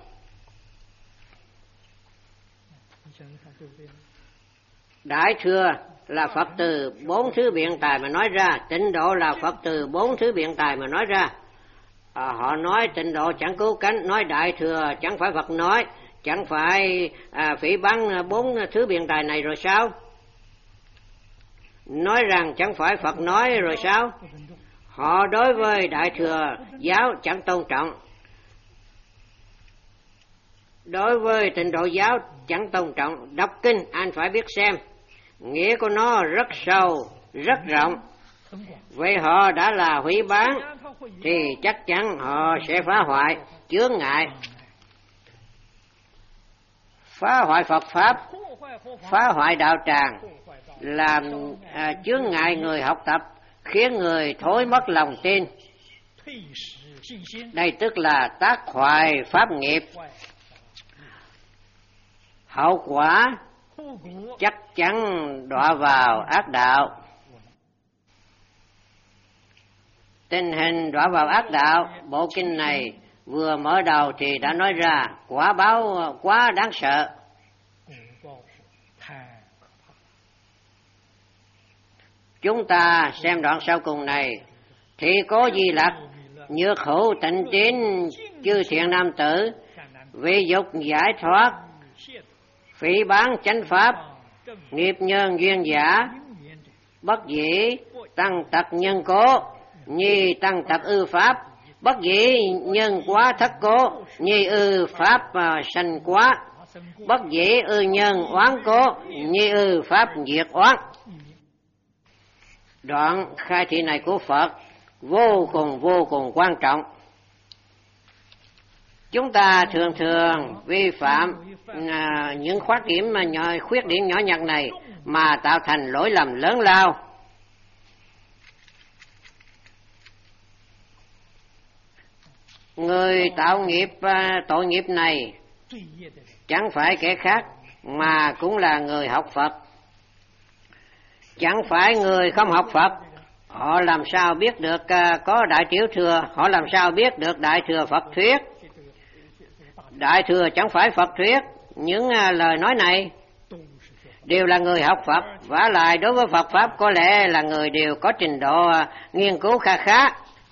Đại Thừa là Phật từ 4 thứ biện tài mà nói ra, tịnh độ là Phật từ 4 thứ biện tài mà nói ra. Họ nói tịnh độ chẳng cứu cánh, nói Đại Thừa chẳng phải Phật nói, chẳng phải phỉ báng 4 thứ biện tài này rồi sao? Nói rằng chẳng phải Phật nói rồi sao? Họ đối với Đại Thừa giáo chẳng tôn trọng, đối với tịnh độ giáo chẳng tôn trọng. Đọc kinh anh phải biết xem, nghĩa của nó rất sâu, rất rộng. Vậy họ đã là hủy bán thì chắc chắn họ sẽ phá hoại, chướng ngại, phá hoại Phật Pháp, phá hoại đạo tràng, làm chướng ngại người học tập, khiến người thối mất lòng tin. Đây tức là tác hoại pháp nghiệp. Hậu quả chắc chắn đọa vào ác đạo. Tình hình đọa vào ác đạo, bộ kinh này vừa mở đầu thì đã nói ra quả báo quá đáng sợ. Chúng ta xem đoạn sau cùng này, thì có Di Lặc nhược hữu tịnh tín chư thiện nam tử, vì dục giải thoát, phỉ báng chánh pháp, nghiệp nhân duyên giả, bất dĩ tăng tật nhân cố, nhi tăng tật ư pháp, bất dĩ nhân quá thất cố, nhi ư pháp sanh quá, bất dĩ ư nhân oán cố, nhi ư pháp diệt oán. Đoạn khai thị này của Phật vô cùng quan trọng. Chúng ta thường vi phạm những khuyết điểm nhỏ nhặt này mà tạo thành lỗi lầm lớn lao. Người tạo nghiệp tội nghiệp này chẳng phải kẻ khác mà cũng là người học Phật. Chẳng phải người không học Phật, họ làm sao biết được có Đại Tiểu Thừa, họ làm sao biết được Đại Thừa Phật thuyết. Đại Thừa chẳng phải Phật thuyết, những lời nói này đều là người học Phật, vả lại đối với Phật Pháp có lẽ là người đều có trình độ nghiên cứu khá,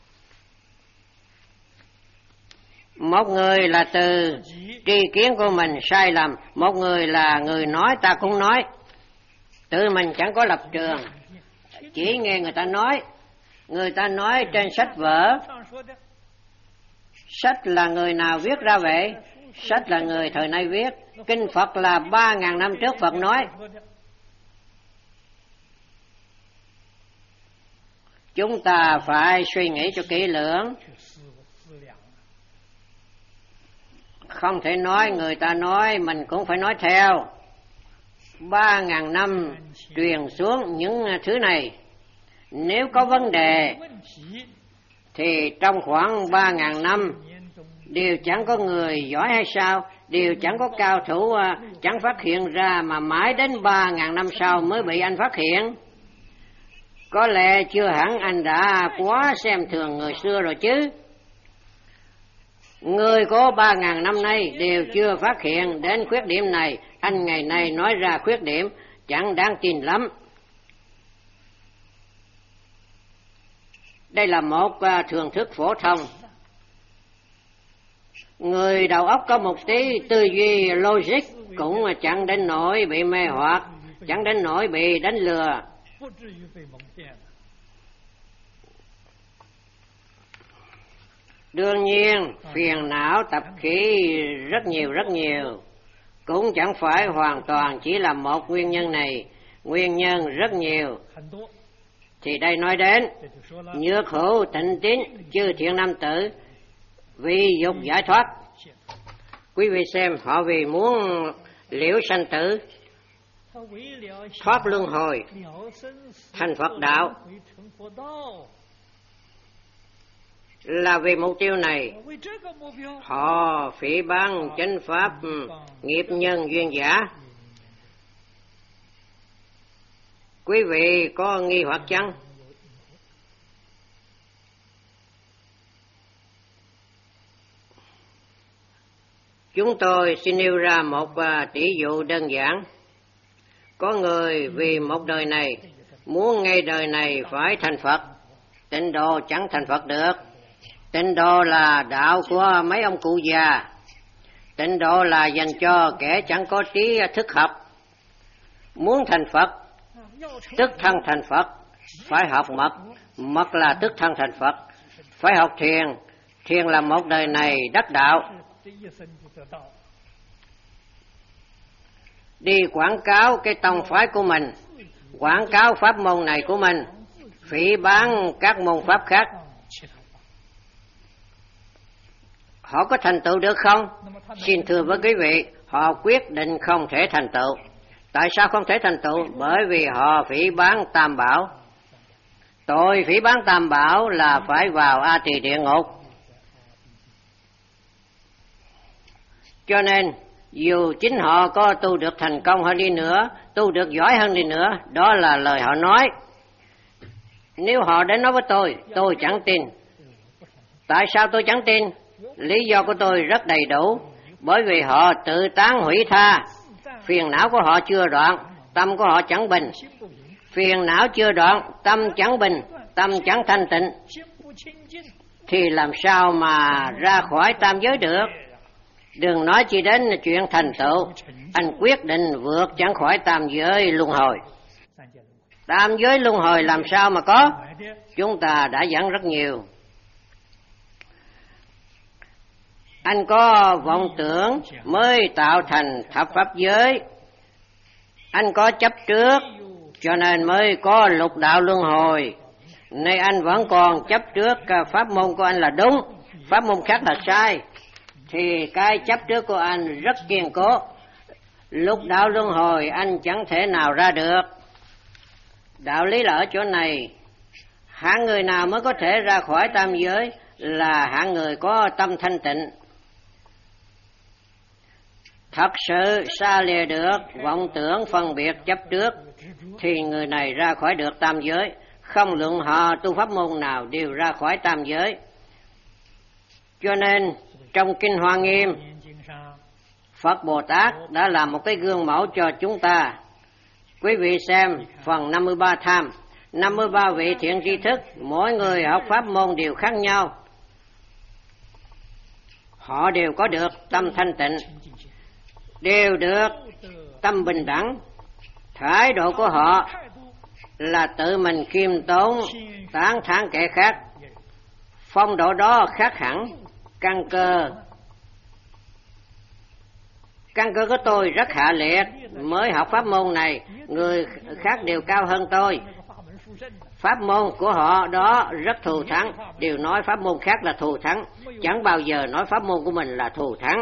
Một người là từ tri kiến của mình sai lầm, một người là người nói ta cũng nói. Tự mình chẳng có lập trường, chỉ nghe người ta nói. Người ta nói trên sách vở. Sách là người nào viết ra vậy? Sách là người thời nay viết. Kinh Phật là 3.000 năm trước Phật nói. Chúng ta phải suy nghĩ cho kỹ lưỡng. Không thể nói người ta nói mình cũng phải nói theo. 3.000 năm truyền xuống những thứ này. Nếu có vấn đề thì trong khoảng 3.000 năm đều chẳng có người giỏi hay sao? Đều chẳng có cao thủ chẳng phát hiện ra, mà mãi đến 3.000 năm sau mới bị anh phát hiện. Có lẽ chưa hẳn anh đã quá xem thường người xưa rồi chứ. Người có 3.000 năm nay đều chưa phát hiện đến khuyết điểm này. Anh ngày nay nói ra khuyết điểm chẳng đáng tin lắm. Đây là một thường thức phổ thông. Người đầu óc có một tí tư duy logic cũng chẳng đến nỗi bị mê hoặc, chẳng đến nỗi bị đánh lừa. Đương nhiên, phiền não tập khí rất nhiều, cũng chẳng phải hoàn toàn chỉ là một nguyên nhân này, nguyên nhân rất nhiều. Thì đây nói đến nhược hữu tịnh tín chư thiện nam tử vì dục giải thoát. Quý vị xem, họ vì muốn liễu sanh tử, thoát luân hồi, thành Phật đạo, là vì mục tiêu này. Họ phỉ báng chánh pháp nghiệp nhân duyên giả. Quý vị có nghi hoặc chăng? Chúng tôi xin nêu ra một tỷ dụ đơn giản. Có người vì một đời này muốn ngay đời này phải thành Phật. Tịnh độ chẳng thành Phật được. Tịnh độ là đạo của mấy ông cụ già. Tịnh độ là dành cho kẻ chẳng có trí thức học. Muốn thành Phật, tức thân thành Phật, phải học mật. Mật là tức thân thành Phật. Phải học thiền. Thiền là một đời này đắc đạo. Đi quảng cáo cái tông phái của mình, quảng cáo pháp môn này của mình, phỉ báng các môn pháp khác. Họ có thành tựu được không? Xin thưa với quý vị, họ quyết định không thể thành tựu. Tại sao không thể thành tựu? Bởi vì họ phỉ báng Tam Bảo. Tội phỉ báng Tam Bảo là phải vào A Tỳ địa ngục. Cho nên dù chính họ có tu được thành công hơn đi nữa, tu được giỏi hơn đi nữa, đó là lời họ nói. Nếu họ đến nói với tôi chẳng tin. Tại sao tôi chẳng tin? Lý do của tôi rất đầy đủ. Bởi vì họ tự tán hủy tha. Phiền não của họ chưa đoạn, tâm của họ chẳng bình. Phiền não chưa đoạn, tâm chẳng bình, tâm chẳng thanh tịnh, thì làm sao mà ra khỏi tam giới được? Đừng nói chỉ đến chuyện thành tựu. Anh quyết định vượt chẳng khỏi tam giới luân hồi. Tam giới luân hồi làm sao mà có? Chúng ta đã giảng rất nhiều. Anh có vọng tưởng mới tạo thành thập pháp giới. Anh có chấp trước cho nên mới có lục đạo luân hồi. Nay anh vẫn còn chấp trước pháp môn của anh là đúng, pháp môn khác là sai, thì cái chấp trước của anh rất kiên cố. Lục đạo luân hồi anh chẳng thể nào ra được. Đạo lý là ở chỗ này. Hạng người nào mới có thể ra khỏi tam giới? Là hạng người có tâm thanh tịnh, thật sự xa lìa được vọng tưởng phân biệt chấp trước, thì người này ra khỏi được tam giới. Không luận họ tu pháp môn nào đều ra khỏi tam giới. Cho nên trong Kinh Hoa Nghiêm, Phật Bồ Tát đã làm một cái gương mẫu cho chúng ta. Quý vị xem phần 53 tham, 53 vị thiện tri thức, mỗi người học pháp môn đều khác nhau. họ đều có được tâm thanh tịnh, đều được tâm bình đẳng. Thái độ của họ là tự mình khiêm tốn, tán thán kẻ khác. Phong độ đó khác hẳn. Căn cơ của tôi rất hạ liệt, mới học pháp môn này, người khác đều cao hơn tôi. Pháp môn của họ đó rất thù thắng, đều nói pháp môn khác là thù thắng, chẳng bao giờ nói pháp môn của mình là thù thắng.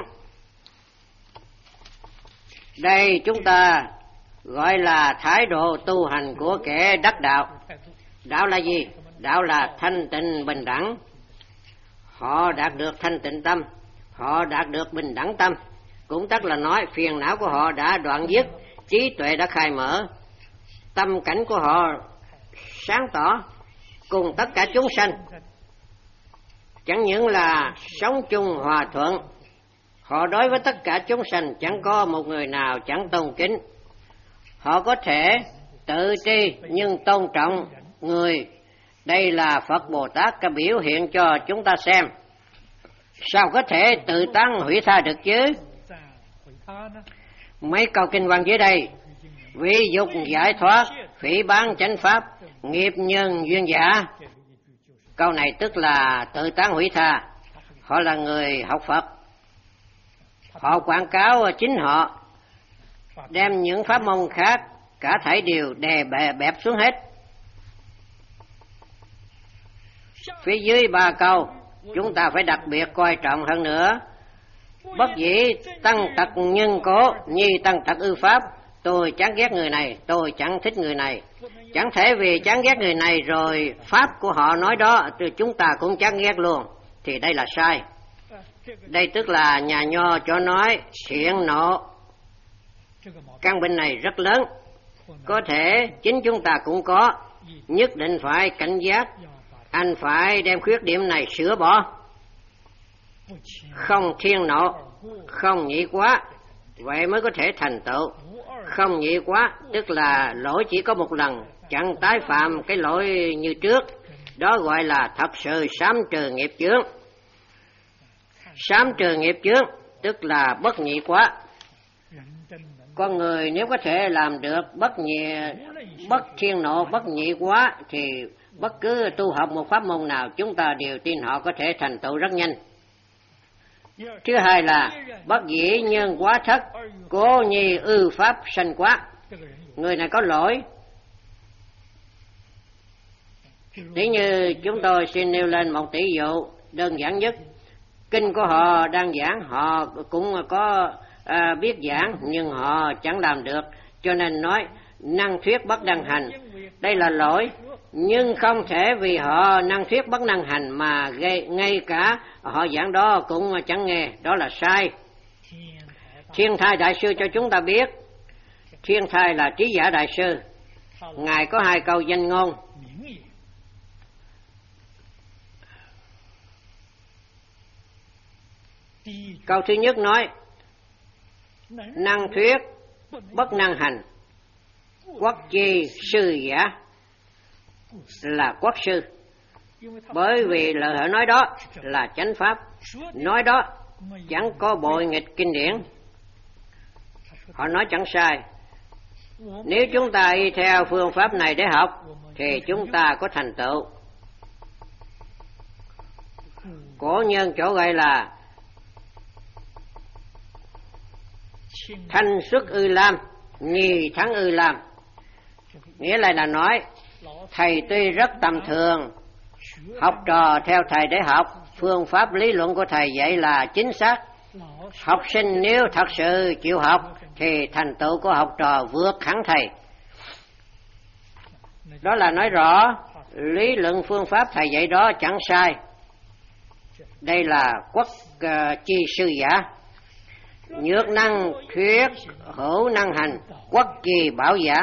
Đây chúng ta gọi là thái độ tu hành của kẻ đắc đạo. Đạo là gì? Đạo là thanh tịnh bình đẳng. Họ đạt được thanh tịnh tâm, họ đạt được bình đẳng tâm, cũng tức là nói phiền não của họ đã đoạn dứt, trí tuệ đã khai mở, tâm cảnh của họ sáng tỏ cùng tất cả chúng sanh. Chẳng những là sống chung hòa thuận, họ đối với tất cả chúng sanh chẳng có một người nào chẳng tôn kính. Họ có thể tự tri nhưng tôn trọng người. Đây là Phật Bồ Tát đã biểu hiện cho chúng ta xem. Sao có thể tự tăng hủy tha được chứ? Mấy câu kinh văn dưới đây: vì dục giải thoát, phỉ báng chánh pháp, nghiệp nhân duyên giả. Câu này tức là tự tán hủy tha. Họ là người học Phật, họ quảng cáo chính họ, đem những pháp môn khác cả thảy đều đè bẹp xuống hết. Phía dưới 3 câu chúng ta phải đặc biệt coi trọng hơn nữa. Bất dĩ tăng tật nhân cố, nhi tăng tật ư pháp. Tôi chán ghét người này, tôi chẳng thích người này. Chẳng thể vì chán ghét người này rồi pháp của họ nói đó thì chúng ta cũng chán ghét luôn, thì đây là sai. Đây tức là nhà nho cho nói thiện nộ. Căn bệnh này rất lớn, có thể chính chúng ta cũng có. Nhất định phải cảnh giác, anh phải đem khuyết điểm này sửa bỏ. Không thiên nộ, không nhị quá, vậy mới có thể thành tựu. Không nhị quá tức là lỗi chỉ có một lần, chẳng tái phạm cái lỗi như trước. Đó gọi là thật sự sám trừ nghiệp chướng. Sám trừ nghiệp chướng tức là bất nhị quá. Con người nếu có thể làm được bất thiên nộ, bất nhị quá, thì bất cứ tu học một pháp môn nào chúng ta đều tin họ có thể thành tựu rất nhanh. Thứ hai là bất dĩ nhân quá thất, cố nhi ư pháp sanh quá. Người này có lỗi. Nếu như chúng tôi xin nêu lên một tỷ dụ đơn giản nhất. Kinh của họ đang giảng, họ cũng có biết giảng, nhưng họ chẳng làm được, cho nên nói năng thuyết bất năng hành. Đây là lỗi, nhưng không thể vì họ năng thuyết bất năng hành mà ngay cả họ giảng đó cũng chẳng nghe. Đó là sai. Thiên Thai Đại Sư cho chúng ta biết, Thiên Thai là Trí Giả Đại Sư, Ngài có 2 câu danh ngôn. Câu thứ nhất nói năng thuyết bất năng hành, quốc chi sư giả, là quốc sư. Bởi vì lời họ nói đó là chánh pháp, nói đó chẳng có bội nghịch kinh điển. Họ nói chẳng sai. Nếu chúng ta y theo phương pháp này để học thì chúng ta có thành tựu. Cổ nhân chỗ gọi là thanh xuất ư lam, nhì thắng ư lam. Nghĩa là nói thầy tuy rất tầm thường, học trò theo thầy để học, phương pháp lý luận của thầy dạy là chính xác. Học sinh nếu thật sự chịu học thì thành tựu của học trò vượt hẳn thầy. Đó là nói rõ lý luận phương pháp thầy dạy đó chẳng sai. Đây là quốc chi sư giả. Nhược năng thuyết, hữu năng hành, quốc chi bảo giả.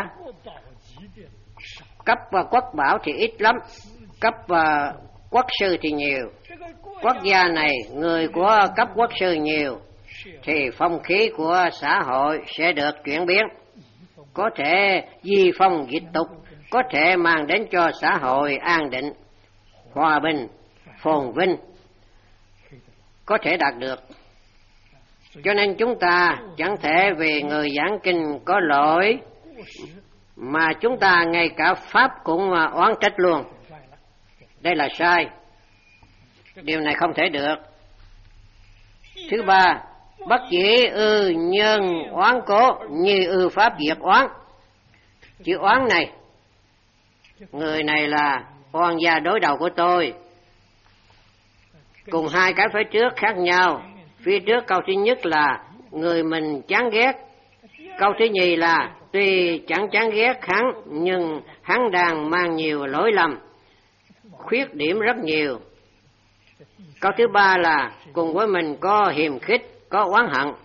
Cấp quốc bảo thì ít lắm, cấp quốc sư thì nhiều. Quốc gia này người của cấp quốc sư nhiều thì phong khí của xã hội sẽ được chuyển biến, có thể di phong dịch tục, có thể mang đến cho xã hội an định, hòa bình, phồn vinh. có thể đạt được. Cho nên chúng ta chẳng thể vì người giảng kinh có lỗi mà chúng ta ngay cả Pháp cũng oán trách luôn. Đây là sai. Điều này không thể được. Thứ ba, bất dĩ ư nhân oán cố, như ư Pháp diệt oán. Chữ oán này, người này là oan gia đối đầu của tôi. Cùng hai cái phía trước khác nhau. Phía trước câu thứ nhất là người mình chán ghét. Câu thứ nhì là tuy chẳng chán ghét hắn, nhưng hắn đang mang nhiều lỗi lầm, khuyết điểm rất nhiều. Câu thứ ba là cùng với mình có hiềm khích, có oán hận.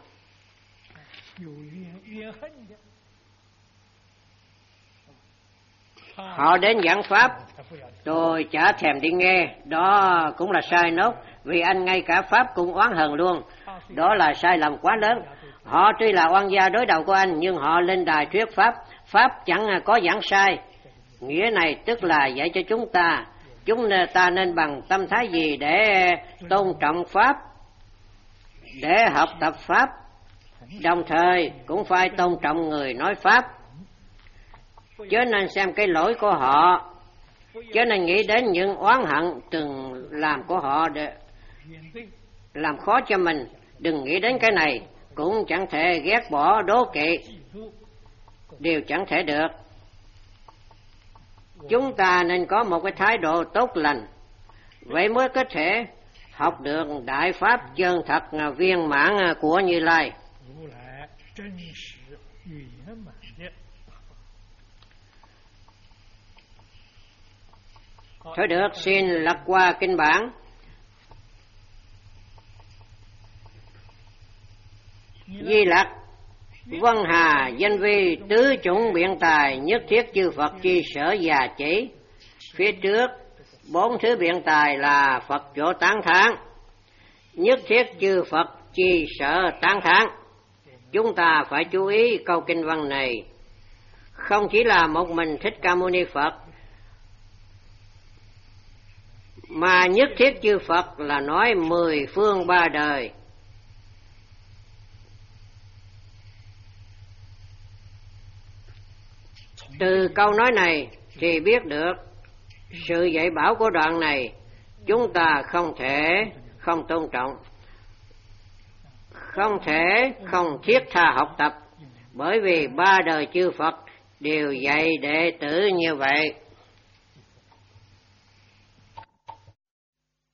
Họ đến giảng Pháp, tôi chả thèm đi nghe, đó cũng là sai nốt, vì anh ngay cả Pháp cũng oán hận luôn. Đó là sai lầm quá lớn. Họ tuy là oan gia đối đầu của anh, nhưng họ lên đài thuyết Pháp, Pháp chẳng có giảng sai. Nghĩa này tức là dạy cho chúng ta nên bằng tâm thái gì để tôn trọng Pháp, để học tập Pháp, đồng thời cũng phải tôn trọng người nói Pháp. Chớ nên xem cái lỗi của họ, chớ nên nghĩ đến những oán hận từng làm của họ để làm khó cho mình. Đừng nghĩ đến cái này, cũng chẳng thể ghét bỏ đố kỵ, điều chẳng thể được. Chúng ta nên có một cái thái độ tốt lành, vậy mới có thể học được Đại Pháp chân thật viên mãn của Như Lai. Thôi được, xin lật qua kinh bản. Di Lặc Vân Hà danh vi tứ chủng biện tài, nhất thiết chư Phật chi sở già chỉ. Phía trước 4 thứ biện tài là Phật chỗ tán thán, nhất thiết chư Phật chi sở tán thán. Chúng ta phải chú ý câu kinh văn này. Không chỉ là một mình Thích Ca Mâu Ni Phật, mà nhất thiết chư Phật là nói 10 phương 3 đời. Từ câu nói này thì biết được sự dạy bảo của đoạn này chúng ta không thể không tôn trọng, không thể không thiết tha học tập, bởi vì 3 đời chư Phật đều dạy đệ tử như vậy.